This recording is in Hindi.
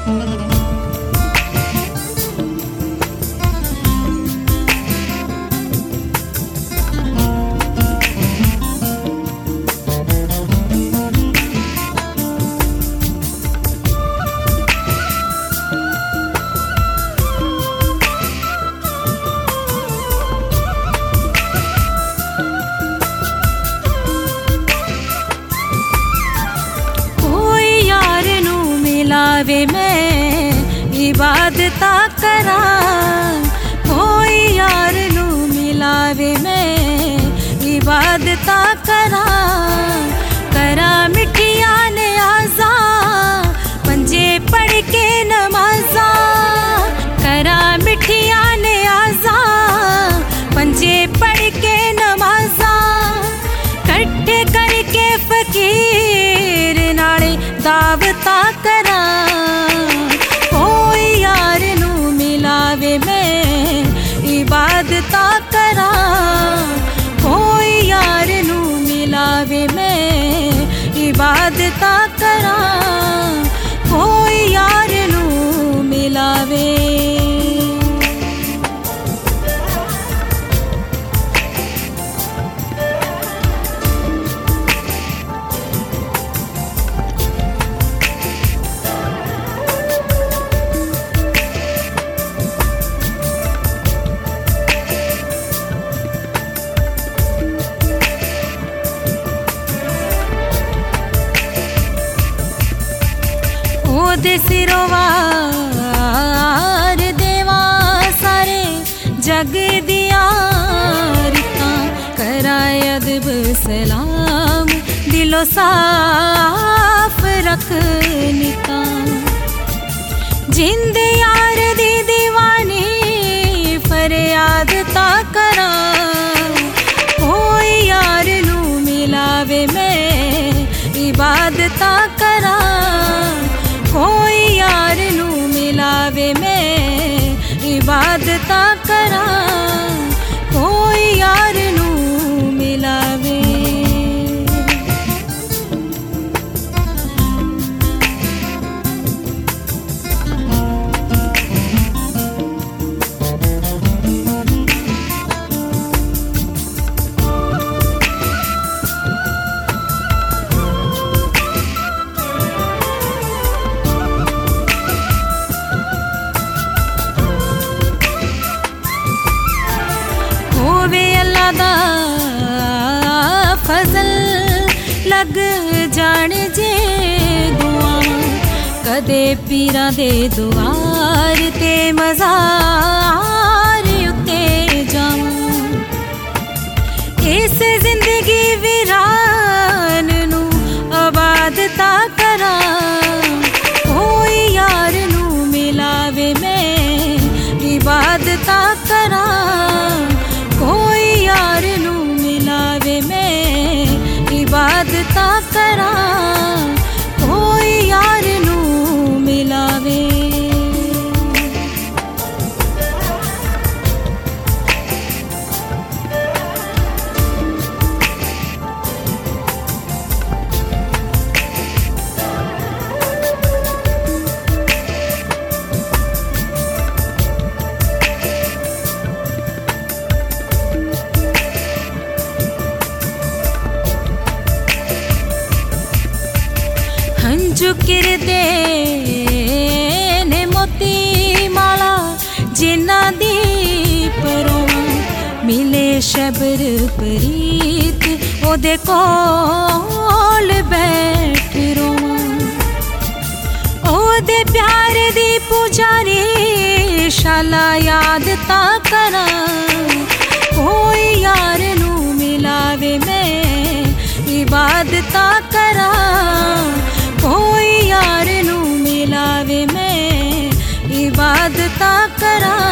वे मैं इबादता करा, कोई यार नू मिलावे मैं इबादता करा। करा मिठिया ने आजा पंजे पढ़ के नमाजा, करा मिठिया ने आजा पंजे पढ़ के नमाजा। कट्ठे करके फकीर नाले दावता करा, कोई यार नू मिलावे मैं इबादता करा, कोई यार नू मिलावे मैं इबादता करा, कोई यार नू मिलावे। ओदे सिरोवार देवा सारे जग दिया रिता, कराए अदब सलाम दिलो साफ रख निता। जिंद यार दी दीवानी फरियाद ता करा, कोई यार नू मिलावे मैं इबादता करा, कोई यार नू मिलावे मैं इबादता करा, कोई यार नू मिलावे। फजल लग जान जे दुआ, कदे पीरा दे दुआर ते मज़ार उत्ते जावां। इस जिंदगी वीरान नू आबादता करा, कोई यार नू मिलावे मैं इबादता करा, कोई यार नू मिलावे मैं इबादता करा, कोई यार नू मिलावे। जुकिर दे ने मोती माला जिन्ना दी परों, मिले शबर प्रीत ओदे कोल बैठ रोवां। ओदे प्यार दी पुजारी शाला याद ता करा, कोई यार नू मिलावे मैं इबादता करा, कोई यार नू मिलावे मैं इबादता करा,